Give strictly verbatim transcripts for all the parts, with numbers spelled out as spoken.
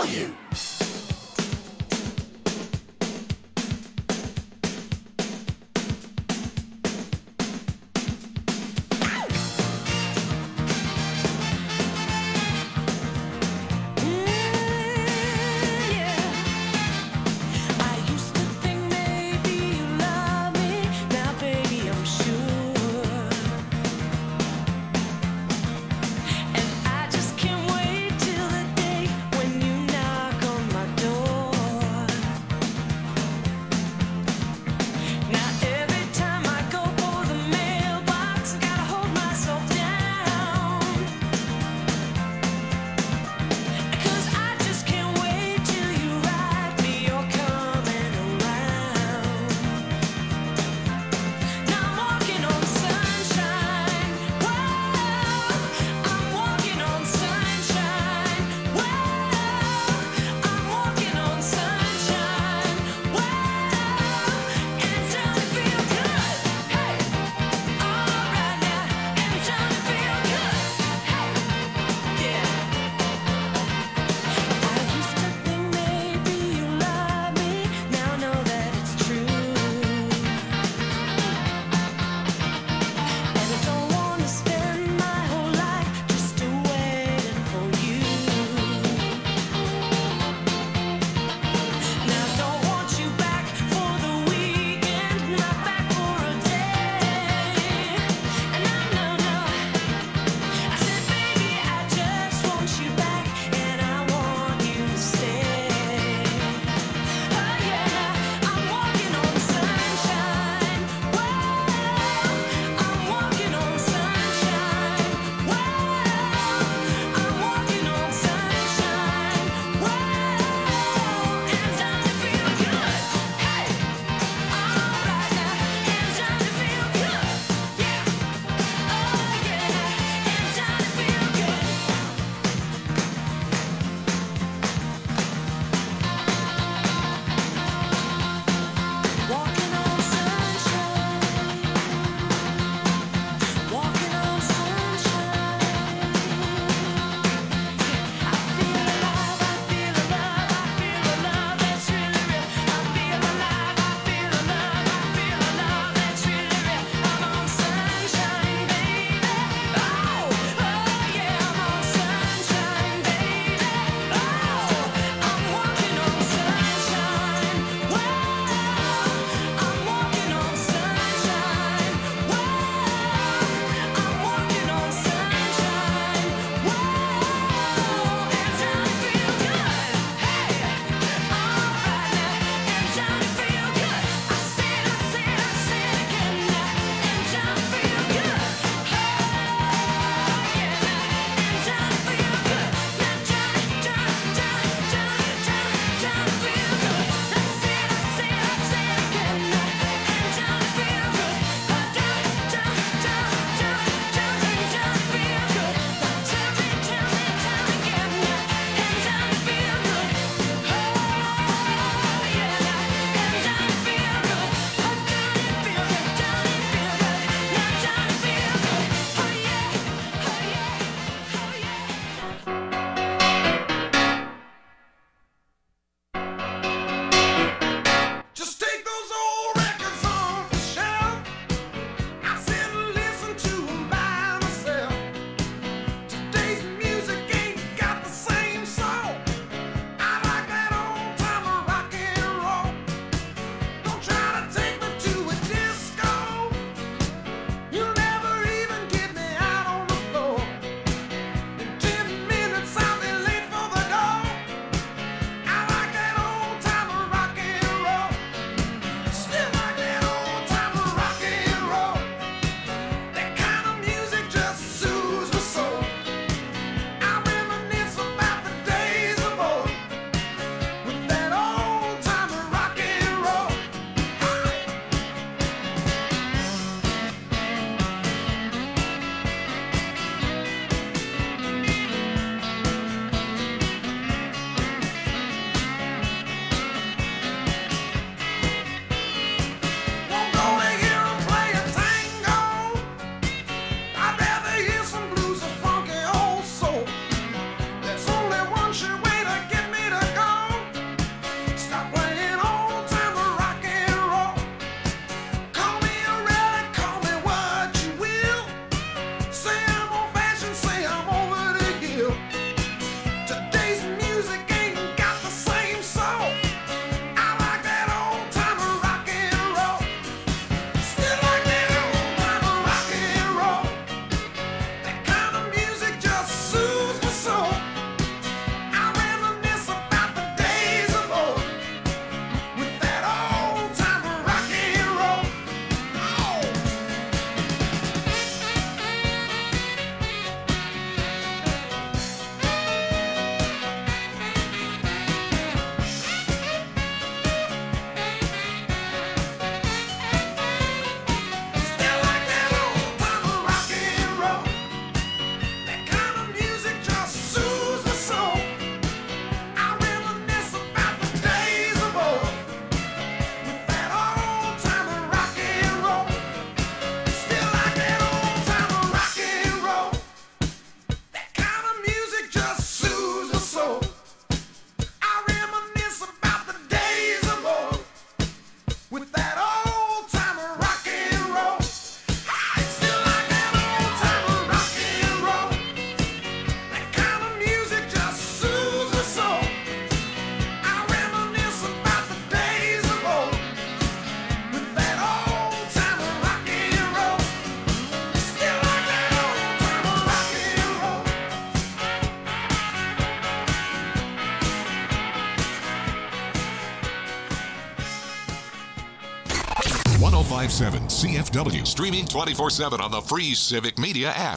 And I just can't wait till the day when you knock on my oh five seven C F W. Streaming twenty-four seven on the free Civic Media app.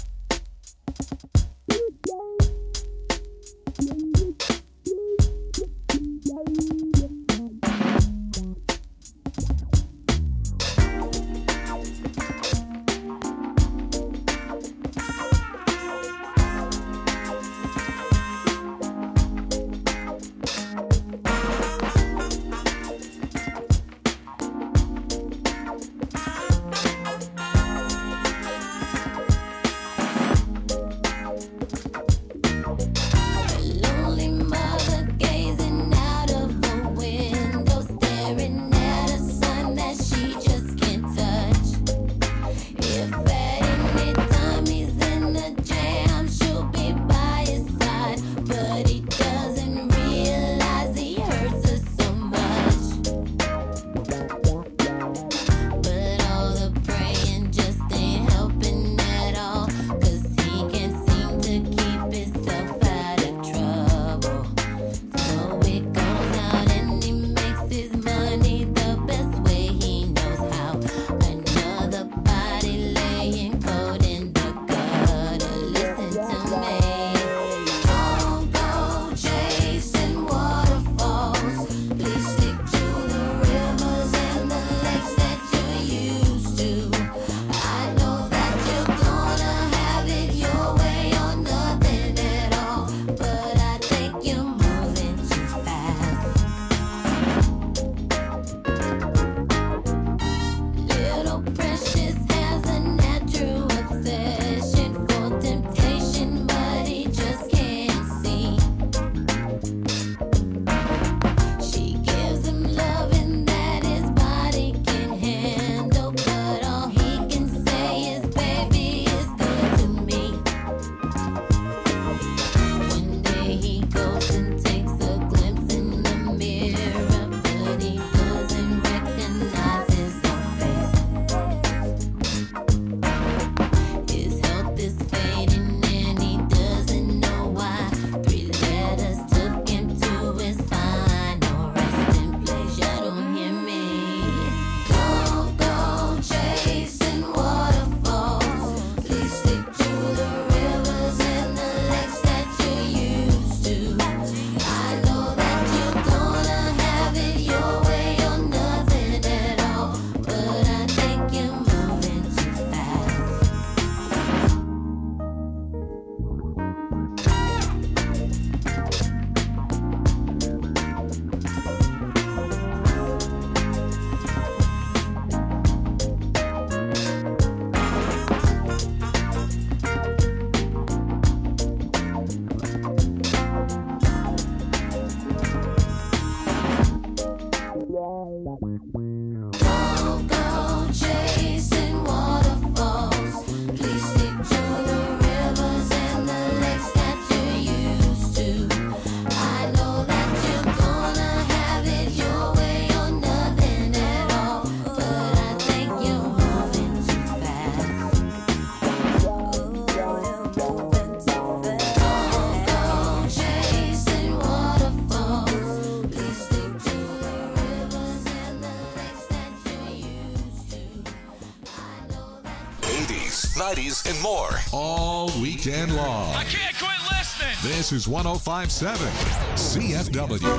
nineties, and more. All weekend long. I can't quit listening. This is one oh five seven C F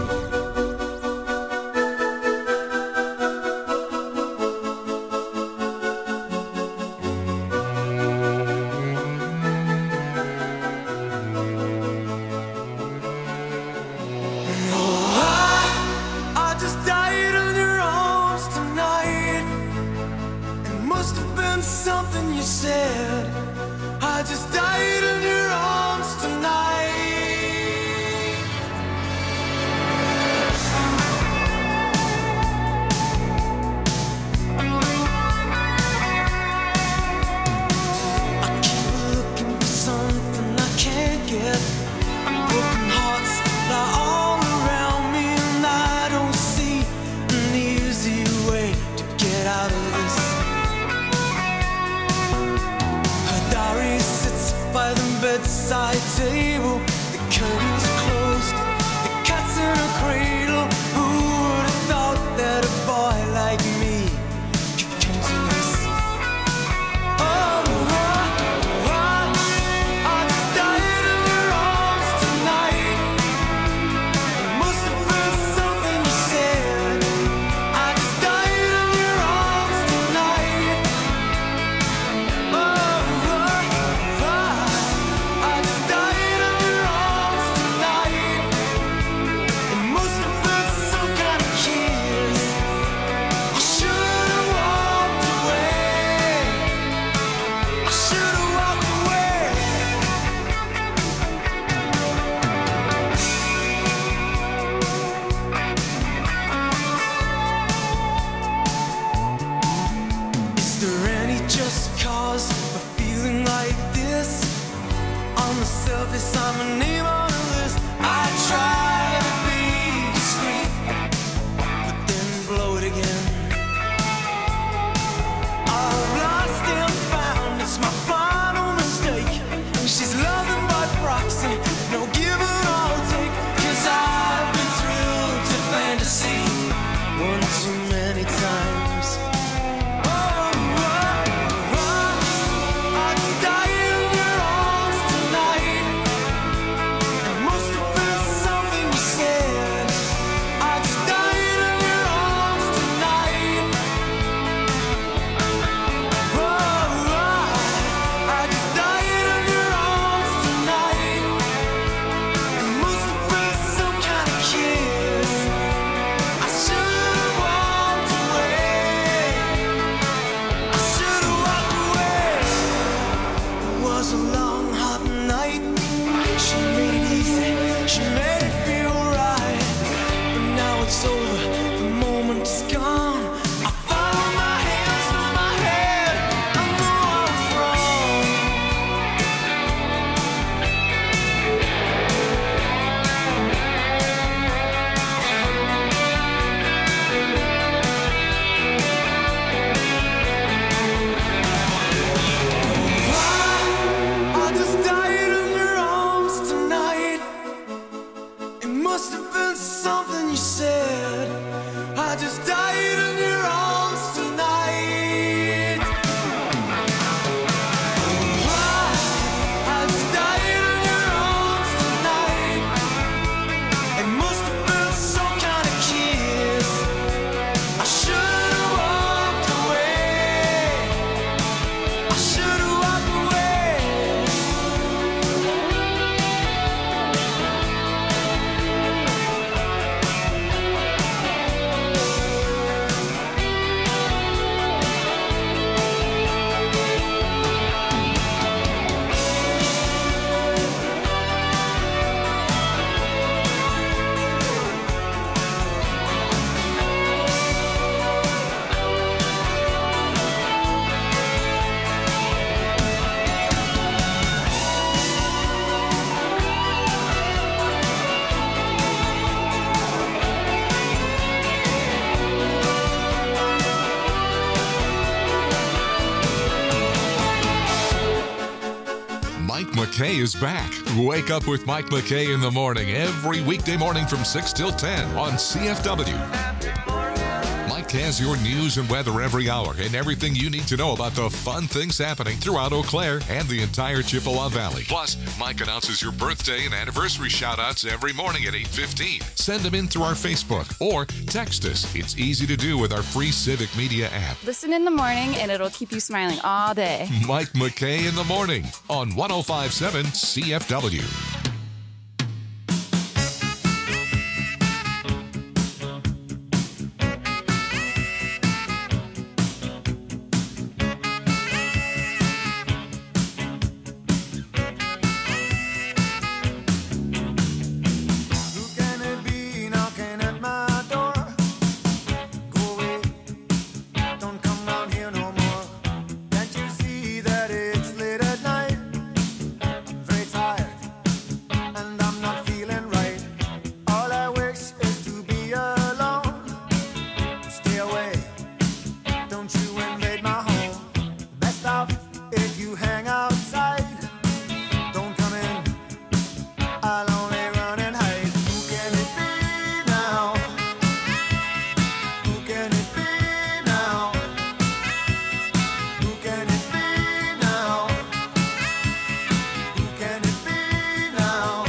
W. Something you said, I just died in your arms tonight. I keep looking for something I can't get. Broken hearts lie all around me, and I don't see an easy way to get out of this. must have been something you said. I just died in your arms tonight. Why? I just died in your arms tonight. It must have been some kind of kiss. I should have walked away. I should have walked away. Mike McKay is back. Wake up with Mike McKay in the morning every weekday morning from six till ten on C F W. Mike has your news and weather every hour and everything you need to know about the fun things happening throughout Eau Claire and the entire Chippewa Valley. Plus, Mike announces your birthday and anniversary shout-outs every morning at eight fifteen. Send them in through our Facebook or text us. It's easy to do with our free Civic Media app. Listen in the morning and it'll keep you smiling all day. Mike McKay in the morning on one oh five point seven C F W. Who can it be knocking at my door? Go away, don't come round here no more. Can't you see that it's late at night? I'm very tired and I'm not feeling right. All I wish is to be alone. Stay away, don't you invade my home. Best off if you hang outside. Don't come in, I'll only run and hide. Who can it be now? Who can it be now? Who can it be now? Who can it be now?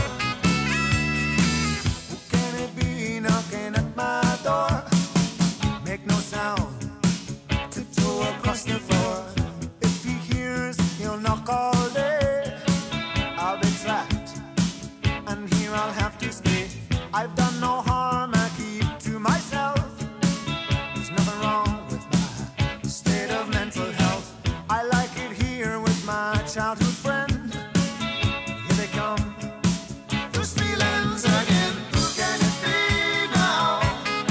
Who can it be knocking at my door? Make no sound, tiptoe across the floor. If he hears, he'll knock all day. I'll be trapped, and here I'll have to stay. I've done no harm, I keep to myself. There's nothing wrong with my state of mental health. I like it here with my childhood friend. Here they come, those feelings again. Who can it be now?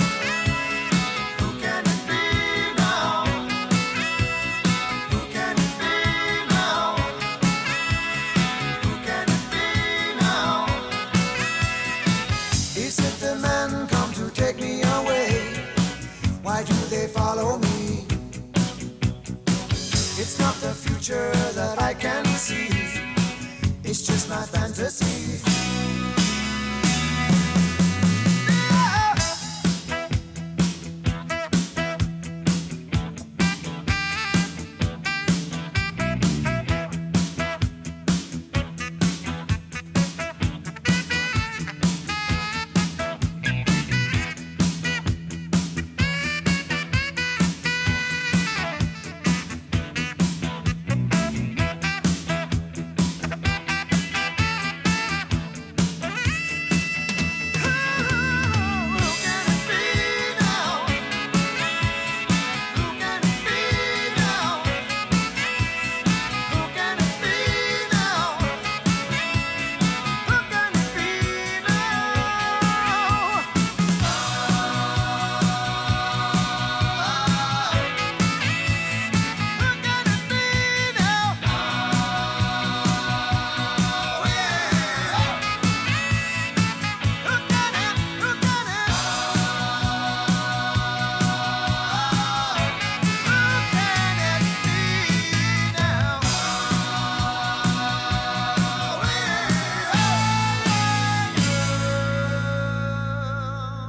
Who can it be now? Who can it be now? Who can it be now? Is it the men come to take me away? Why do they follow me? It's not the future that I can see. It's just my fantasy.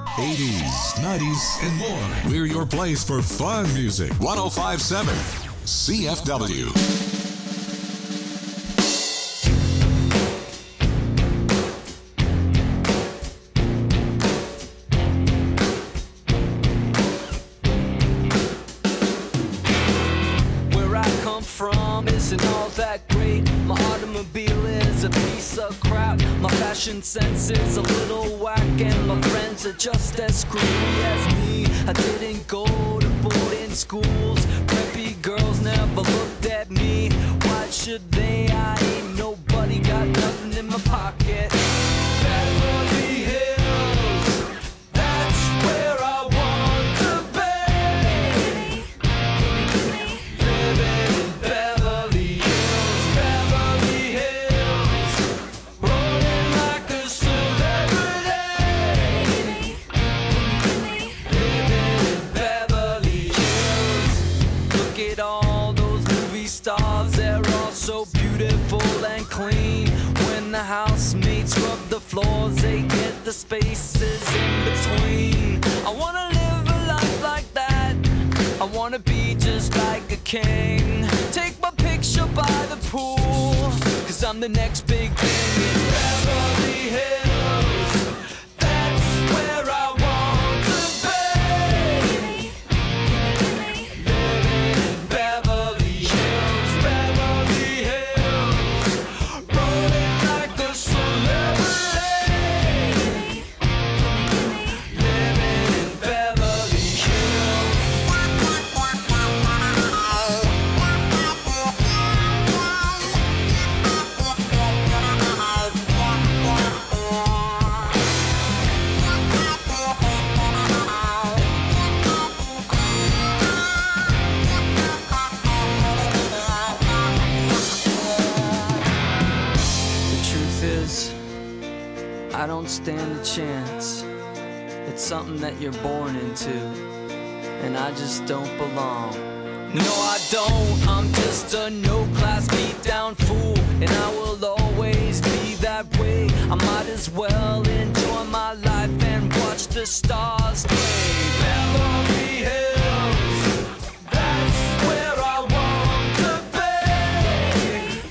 eighties, nineties, and more. We're your place for fun music. one oh five point seven C F W. Where I come from isn't all that great. My automobile is a piece of crap. My fashion sense is a little whack, and my friends are just as screwy as me. I didn't go to boarding schools. Preppy girls never looked at me. Why should they? I ain't nobody, got nothing in my pocket. Beverly Hills, that's where I want to be. Living in Beverly Hills, Beverly Hills, rolling like a celebrity. Living in Beverly Hills. Look at all those movie stars, they're all so beautiful and clean. When the housemates rub the floors, they get the spaces in between. I wanna live a life like that. I wanna be just like a king. Take my picture by the pool, cause I'm the next big thing in Beverly Hills. That's where I want to be. Living in Beverly Hills, Beverly Hills, rolling like a celebrity. Living in Beverly Hills. The truth is, I don't stand a chance. It's something that you're born into, and I just don't belong. No, I don't. I'm just a no-class beat-down fool, and I will always be that way. I might as well enjoy my life and watch the stars play. Beverly Hills, that's where I want to be.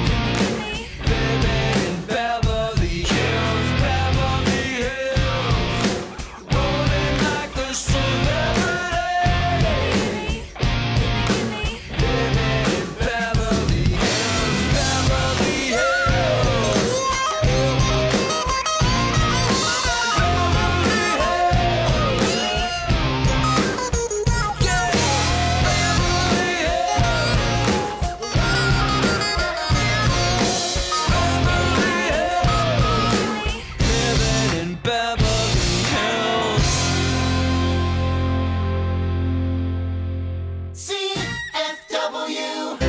Living in Beverly Hills, Beverly Hills, rolling like a celebrity. Living in Beverly Hills, Beverly Hills, living in Beverly Hills. C F W.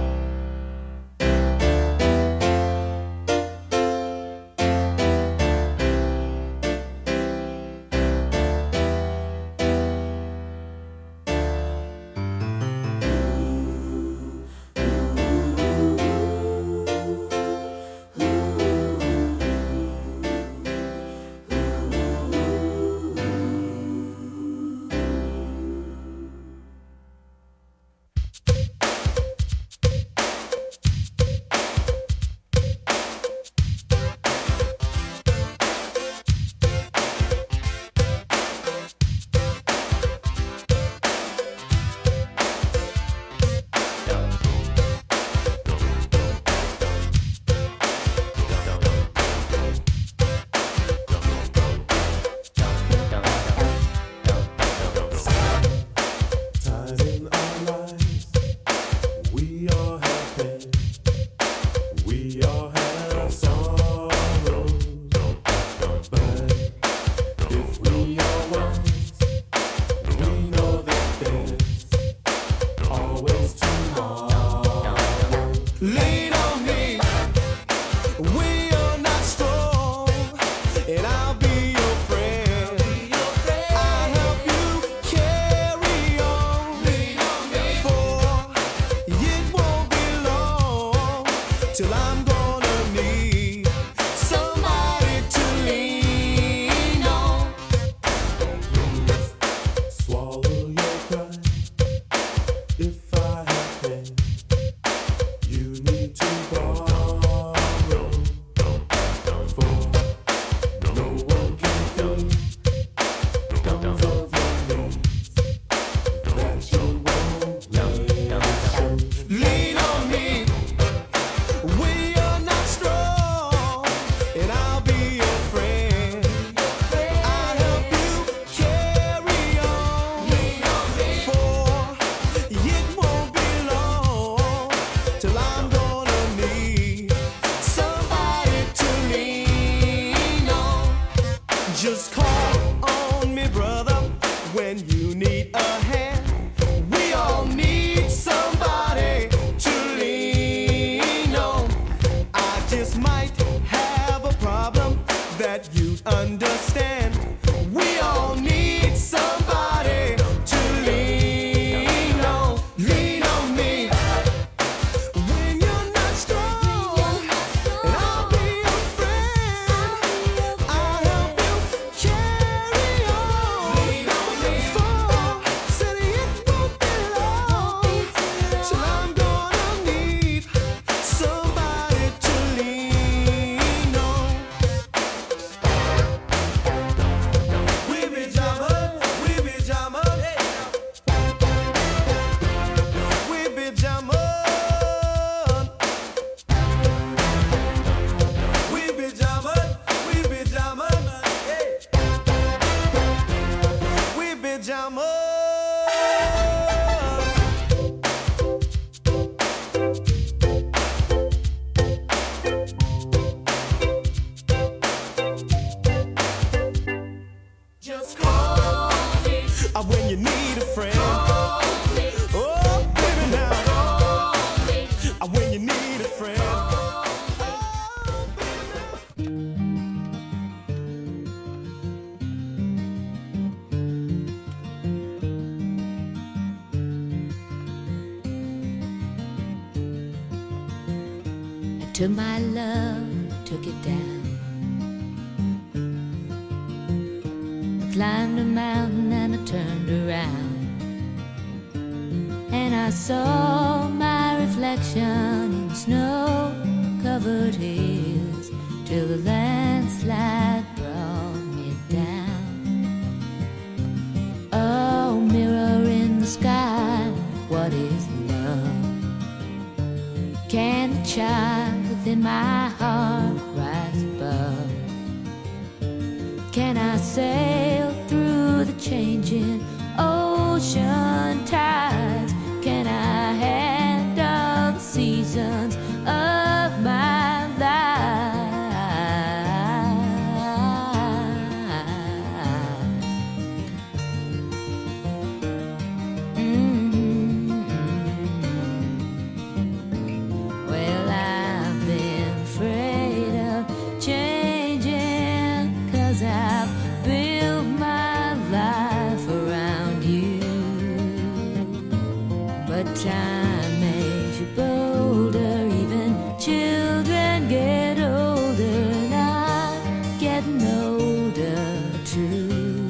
Times in our lives, we all have pain, we all have sorrow. But if we are wise, we know that there's always tomorrow. Lean on me, we are not strong, and I'll be your friend. I'll help you carry on, for it won't be long till I'm gonna need somebody to lean on. understand. We all need somebody to lean on, lean on me. When you're not strong, and I'll be your friend. I'll help you carry on. Lean on me. For said it won't be long till I'm gonna need somebody to lean on. We be jamming, we be jamming, we be jamming, we be jamming, we be jamming, we be jamming. Just call me uh, when you need a friend. Call me. Oh, baby, now. Call me uh, when you need a friend. Oh, baby, now. I took my love, took it down. I climbed a mountain and I turned around, and I saw my reflection in snow-covered hills till the landslide brought me down. Oh, mirror in the sky, what is love? Can the child within my heart rise above? Can I sail through the changing ocean tides? Can I handle the seasons of my life? Mm-hmm. Well, I've been afraid of changing, 'cause I've built my life around you. But time makes you bolder, even children get older, and I'm getting older too.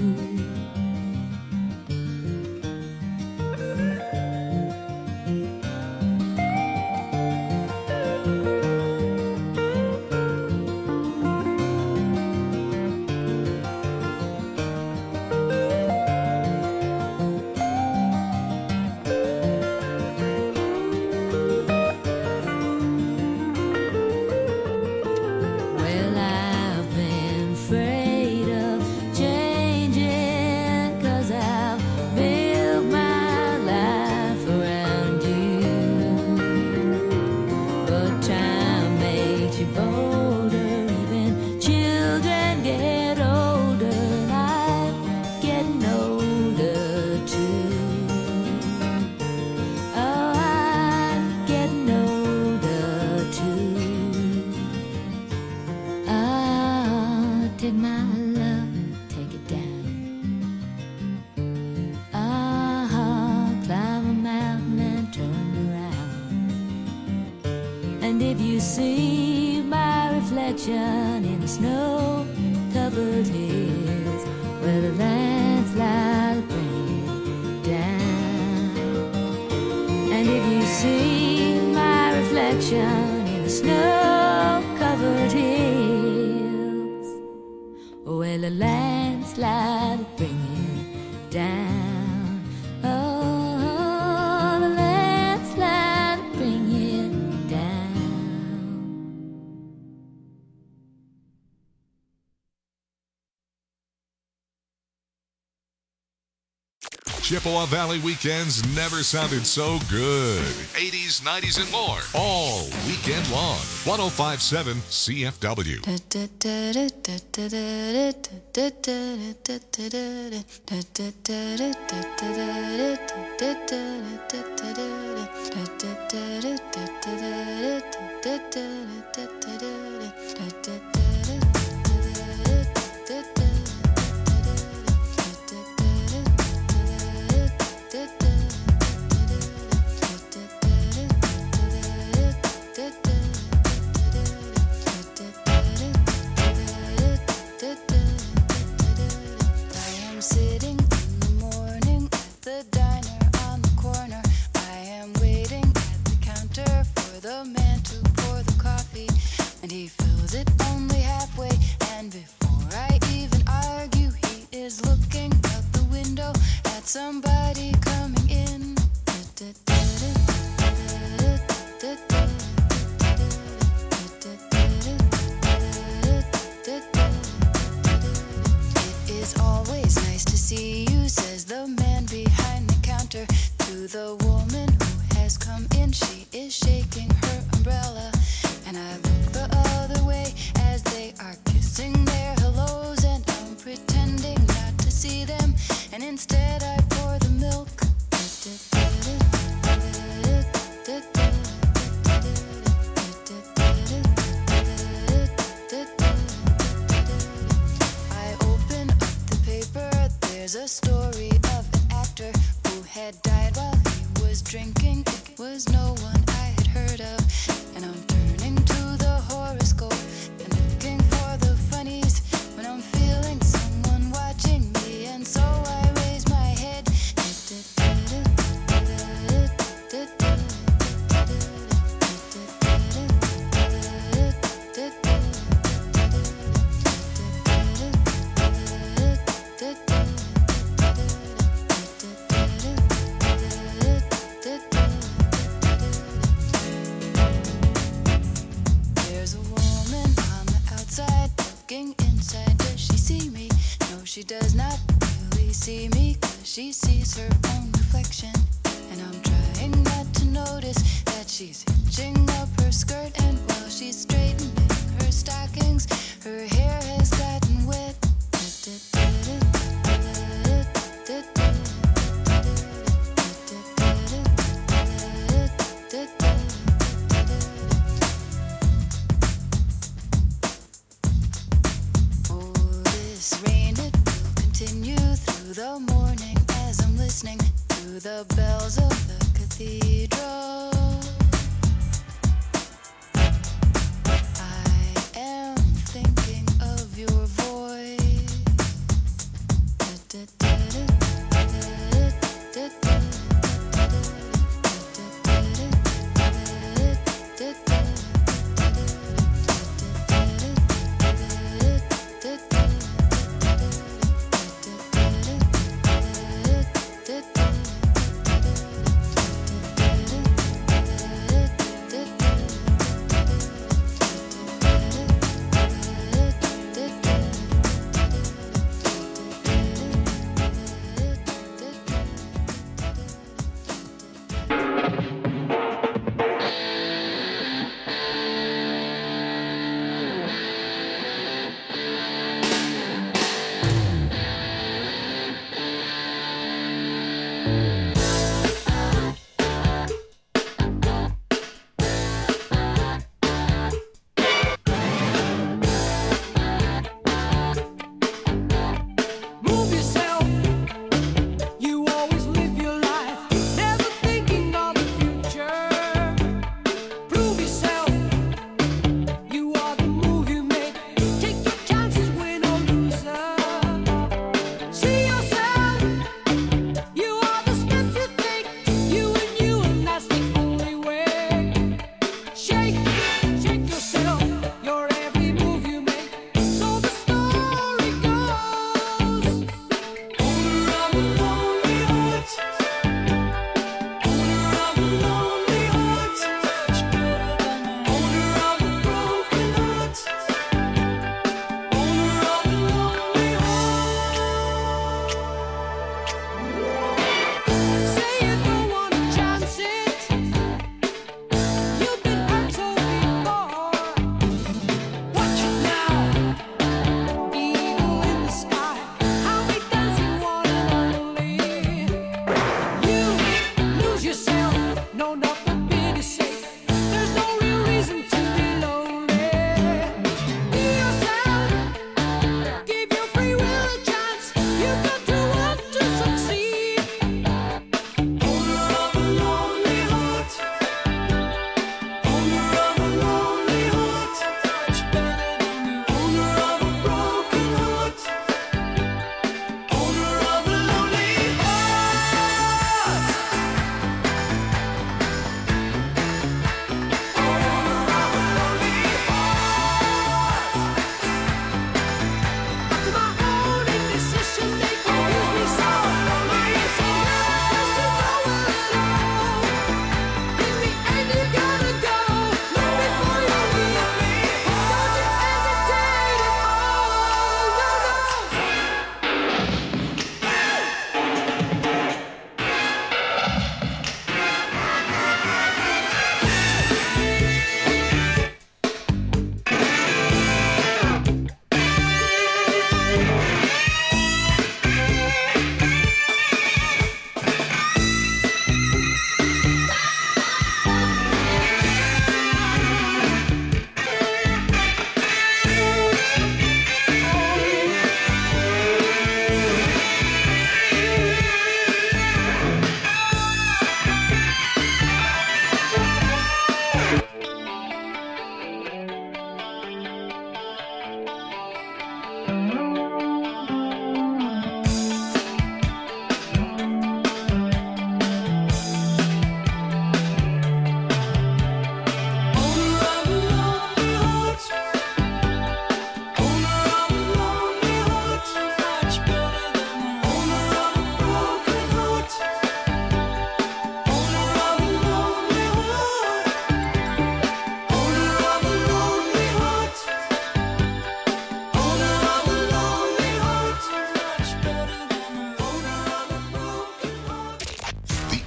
Well, I've been afraid of changing, 'cause I've built my life around you. But time makes you bolder, even children get older, and I'm getting older too. Oh, I'm getting older too. Ah, take my love, take it down. Ah, climb a mountain and turn around. And if you see my reflection in the snow-covered hills, where the landslide will bring it down. And if you see my reflection in the snow-covered hills, well, the landslide will bring it down. Oh, the landslide will bring it down. Chippewa Valley weekends never sounded so good. eighties, nineties, and more. All weekend long. one oh five point seven C F W. Da always nice to see you, says the man behind the counter to the woman who has come in. She is shaking her umbrella, and I look the other way as they are kissing their hellos, and I'm pretending not to see them, and instead I pour the milk. I open up the paper, there's a story of an actor who had died while he was drinking. It was no one I had heard of, and I'm turning to the horoscope and looking for the funnies when I'm feeling someone watching me, and so I raise my head. There's a woman on the outside looking inside. Does she see me? No, she does not really see me, 'cause she sees her own reflection. And I'm trying not to notice that she's hitching up her skirt, and while she's straightening her stockings, her hair has gotten wet. Oh, this rain, it will continue through the morning as I'm listening to the bells of the cathedral. I am thinking of your voice.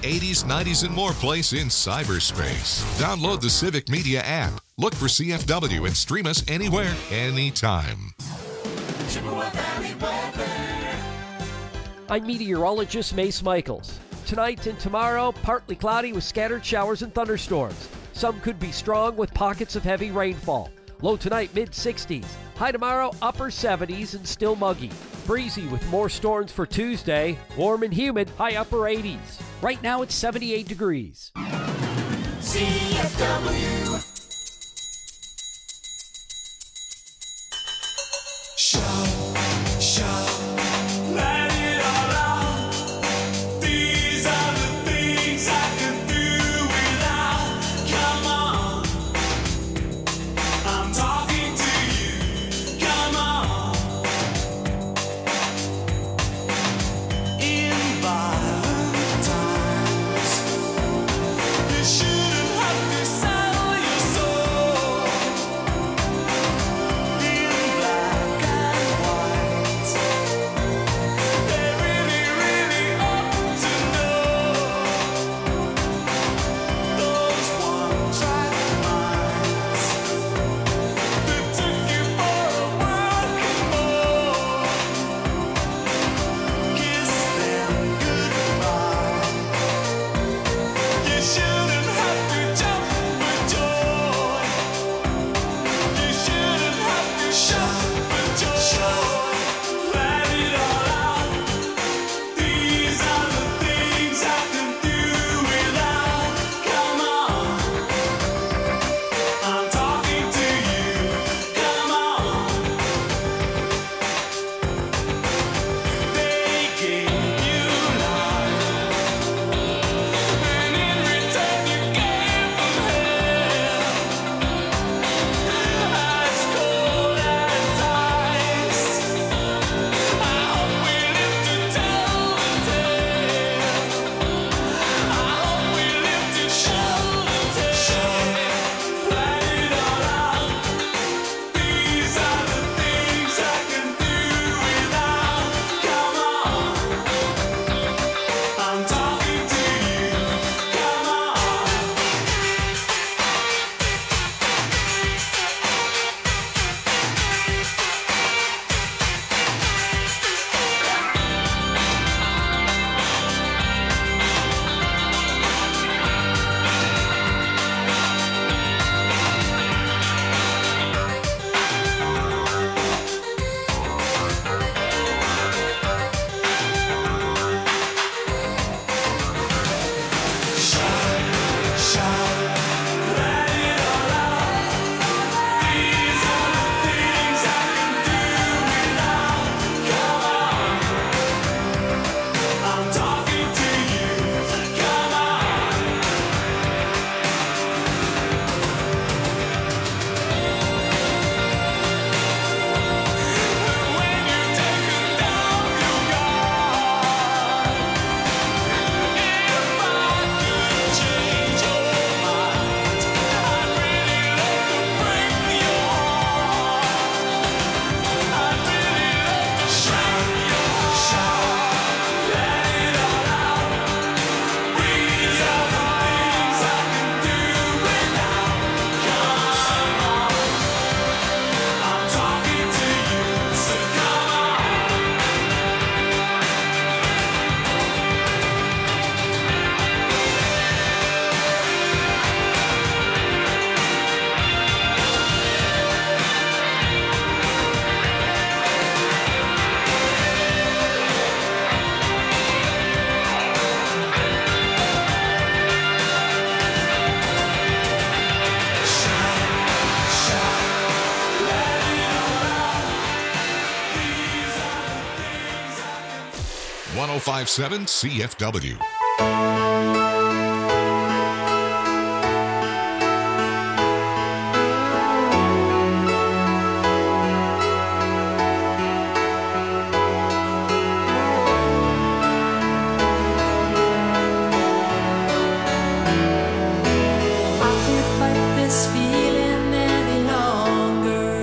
eighties, nineties, and more place in cyberspace. Download the Civic Media app. Look for C F W and stream us anywhere, anytime. Chippewa Valley weather. I'm meteorologist Mace Michaels. Tonight and tomorrow, partly cloudy with scattered showers and thunderstorms. Some could be strong with pockets of heavy rainfall. Low tonight, mid sixties. High tomorrow, upper seventies and still muggy. Breezy with more storms for Tuesday. Warm and humid, high upper eighties. Right now it's seventy-eight degrees. C F W. Shout, shout, let it all out. These are the things I can do without. Come on, I'm talking to you. Come on. In violent times, you shouldn't have to sell your soul. In black and white, they really, really ought to know. Those one-track minds that took you for a working boy, kiss them goodbye. You shouldn't have to jump for joy. You shouldn't have to shout for joy. Let it all out. These are the things I can do without. Come on, I'm talking to you. Come on. They gave you life, and in return you gave them hell. As cold as ice. I hope we live to tell the tale. I hope we live to show the tale. Let it all out. These are the things I can do without. Come on, I'm talking to you. Come on. Shout, shout, let it all out. These are the things I can do without. Come on, I'm talking to you. Come on. When you take down your guard, if I could change your mind, I'd really love to break your heart. I'd really love to shout your shout. Let it all out. These are the things I can do without. Come on, I'm talking to you, so come on. one oh five point seven C F W. I can't fight this feeling any longer,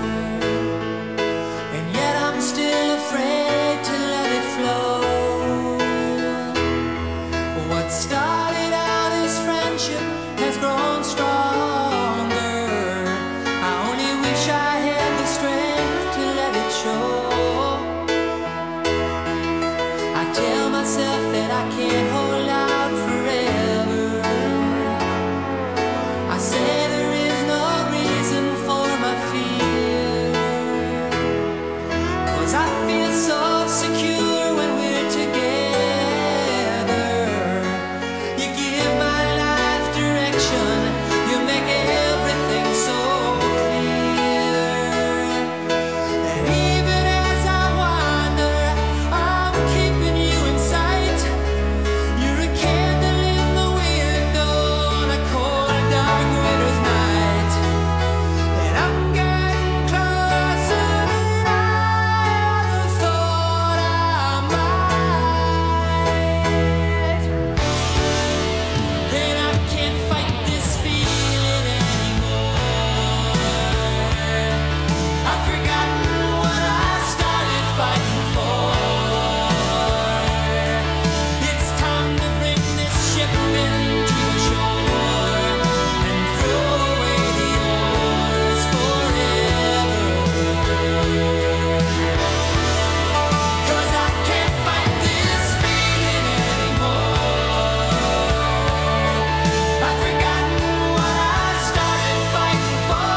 and yet I'm still afraid to let it flow. What started tell myself that I can't hold out forever. I say there is no reason for my fear, 'cause I feel so secure when we're together. You give my life direction, you make everything so clear. And even as I wander, I'm keeping you in sight. You're a candle in the window on a cold, dark winter's night. And I'm getting closer than I ever thought I might. And I can't fight this feeling anymore. I've forgotten what I started fighting for. It's time to bring this ship into the shore and throw away the oars forever. 'Cause I can't fight this feeling anymore. I've forgotten what I started fighting for.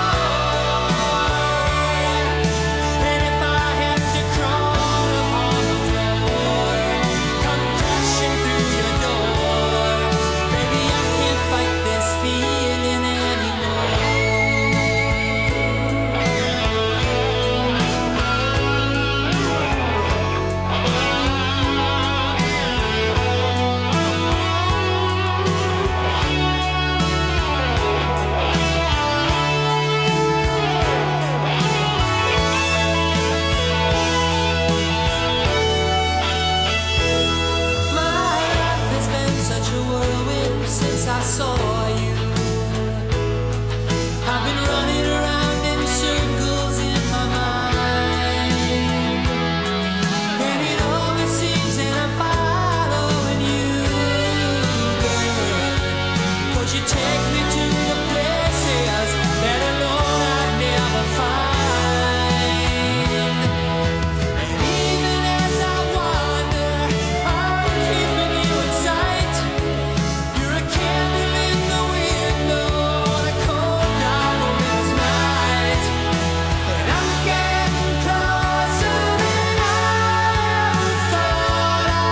And if I have to crawl upon the floor, come crashing through your door, baby, I can't fight this feeling anymore. My life has been such a whirlwind since I saw you. I've been running around in circles in my mind, and it always seems that I'm following you, girl. 'Cause you take me to the places that alone I'd never find. And even as I wander, I'm keeping you in sight. You're a candle in the window on a cold, dark winter's night. And I'm getting closer than I ever thought I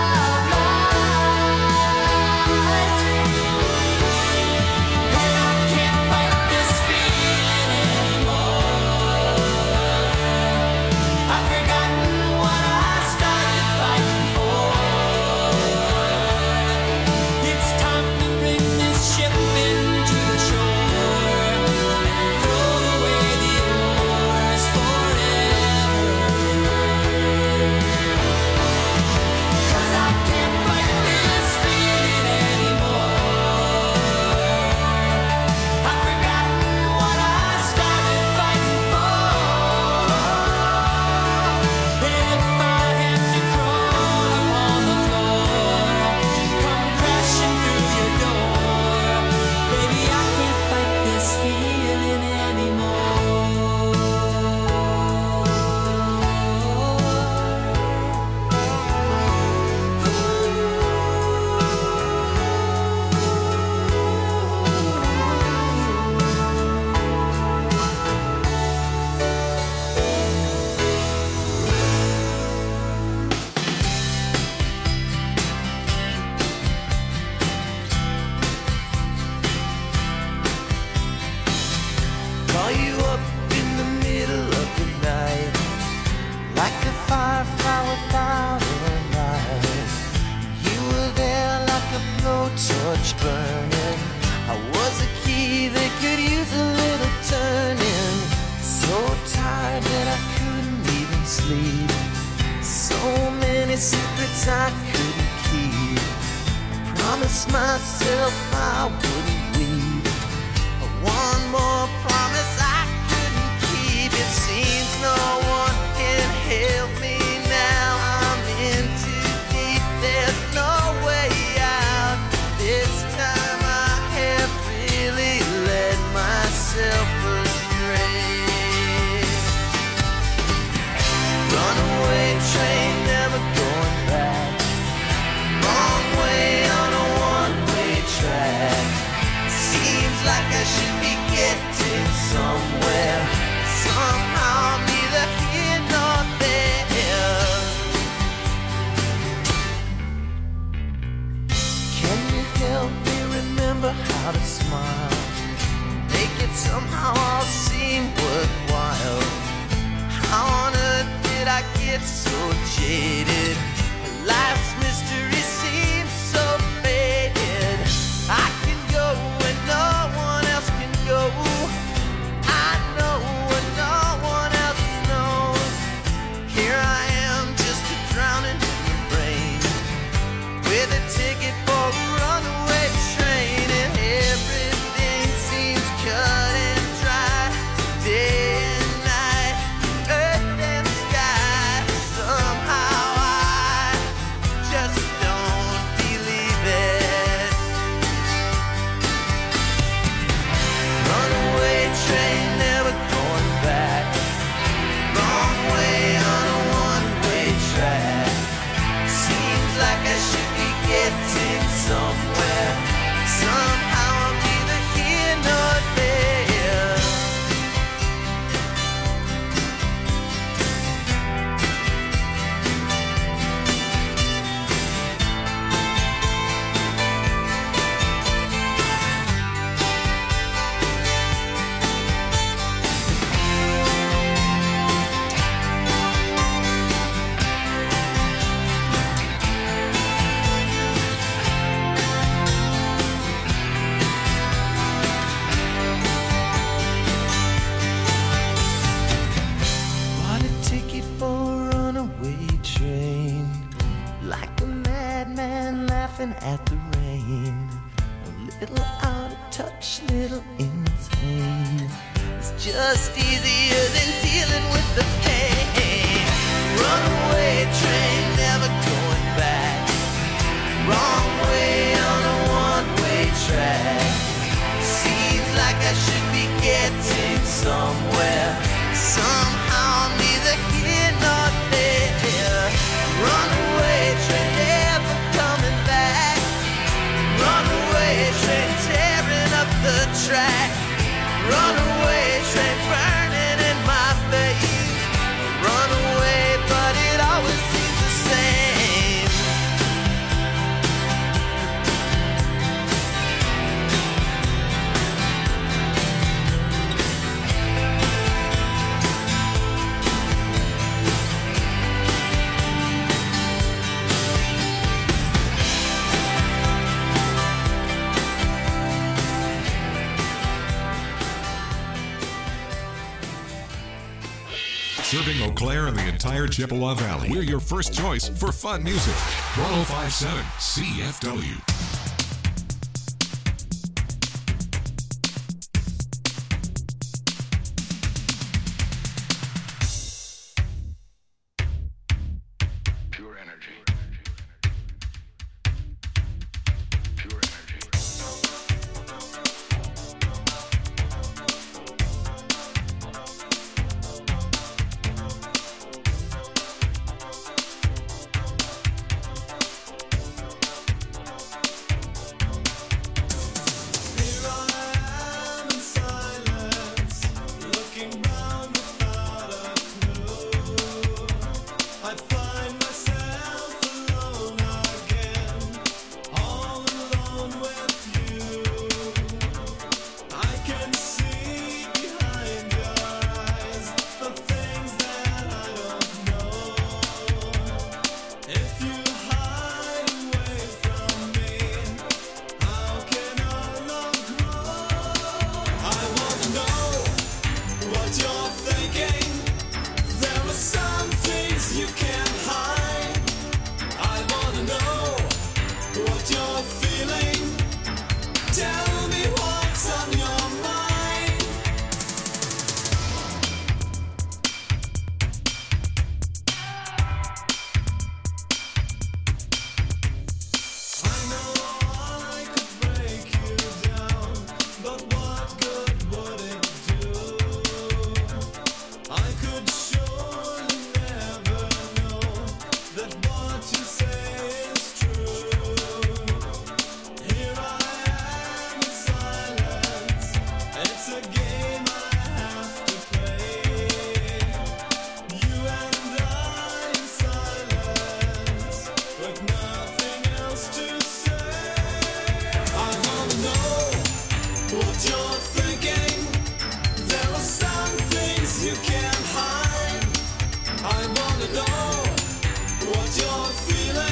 might. And I can't fight this feeling anymore. I've forgotten what I started fighting for. It's time to bring this ship into the shore and throw away the oars forever. 'Cause I can't fight this feeling anymore. I've forgotten what I started fighting for. And if I have to crawl upon the floor, come crashing through your door, baby, I can't fight this feeling Call you up in the middle of the night, like a firefly without a light. You were there like a blowtorch burning. I was a key that could use a little turning. So tired that I couldn't even sleep. So many secrets I couldn't keep. Promised myself I wouldn't weep. One more promise I couldn't keep. It seems no one can help me now. I'm in too deep. There's no way out. This time I have really led myself astray. Runaway train never going back. somewhere. Somehow I'm neither here nor there. Bought a ticket for a runaway train, like a madman laughing at the rain. A little out of touch, little insane. It's just easier than dealing with the pain. Runaway train, never going back. Wrong way on a one-way track. Seems like I should be getting somewhere. Somehow I'm neither here nor there. Runaway train, never coming back. Runaway train, tearing up the track. Runaway train, burning in my face. Runaway, but it always seems the same. Serving Eau Claire and the entire Chippewa Valley. We're your first choice for fun music. one oh five point seven C F W. Pure energy. Pure energy. Feel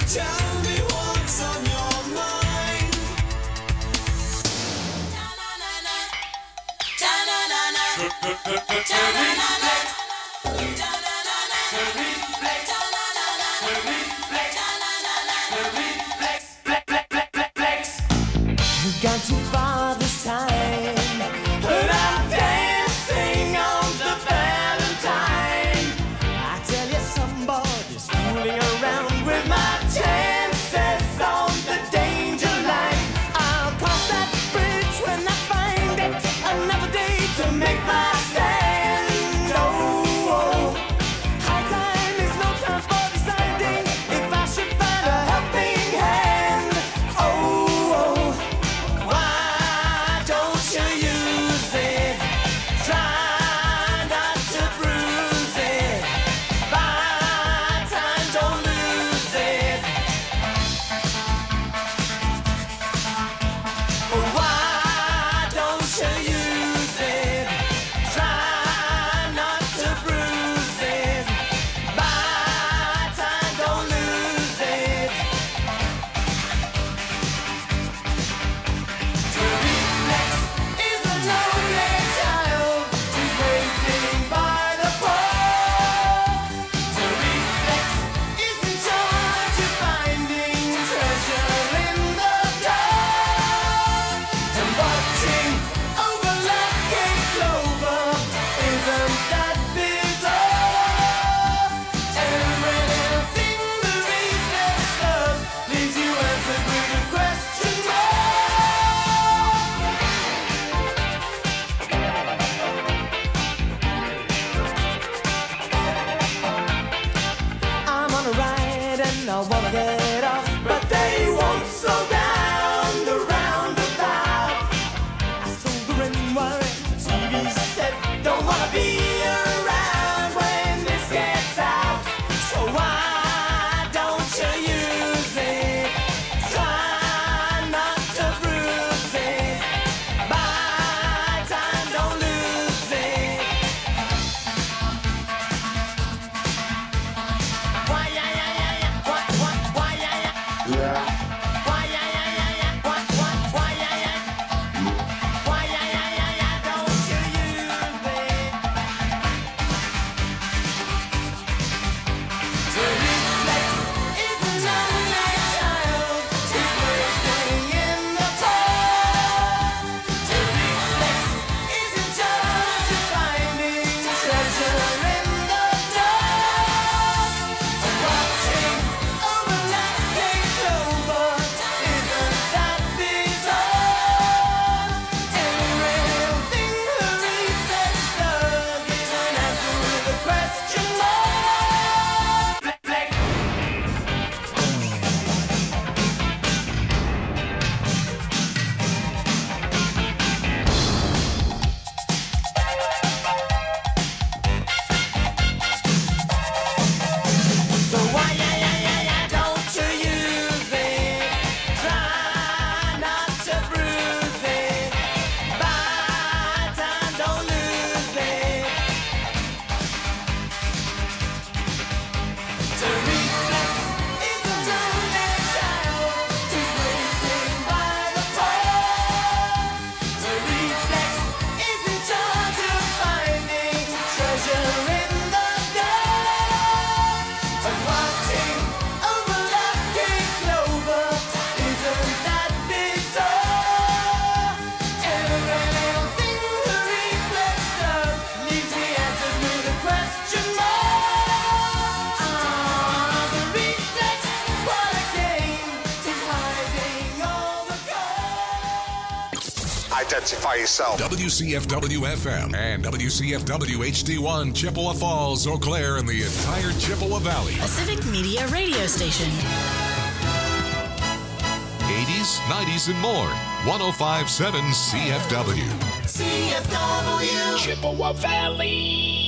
Tell me what's on your mind. You've gone too far this time, but I'm dancing on the Valentine. I tell you, somebody's fooling around with my chances on the danger line. I'll cross that bridge when I find it. Another day to make my stand. Oh, oh. High time is no time for deciding if I should find a helping hand. Oh, oh. Why don't you use it? Try not to bruise it. Buy time, don't lose it. Why don't you use it? Try not to bruise it. Buy time, don't lose it. To reflex is a lonely child who's waiting by the pole. To reflex is in charge of finding treasure in the dark. And watching over lucky clover, isn't that bizarre? Every little thing the reflex does leaves you answered with a question mark. I'm on a ride and I wanna get off, but they won't slow down the roundabout. I sold the ring wire, the T V set, don't wanna be around when this gets out. So why don't you use it? Try not to bruise it. Buy time, don't lose it. Why, yeah, yeah, yeah, yeah. What, what, why, yeah, yeah. Why, yeah, yeah, yeah, yeah. What, what, why, yeah, yeah. Why, yeah, yeah, yeah, yeah. Don't you use it? To reflex is a lonely child who's waiting in the cold. To reflex is in charge of finding treasure in the dark. And watching over lucky clover, isn't that bizarre? Every little thing the reflex does is an answer with a question mark. Flex, flex. So why, yeah, yeah, yeah, yeah, don't you use it? Try not to bruise it. Buy time, don't lose it. To reflex is a lonely child who's waiting by the pole. To reflex is in charge of finding treasure in the dark. And watching over lucky clover, isn't that bizarre? Every little thing the reflex does leaves me answered with a question mark. Ah, the reflex, what a game, is hiding all the cards. Identify yourself. W C F W F M and W C F W H D one, Chippewa Falls, Eau Claire, and the entire Chippewa Valley. A Civic Media radio station. eighties, nineties, and more. one oh five point seven C F W. C F W. Chippewa Valley.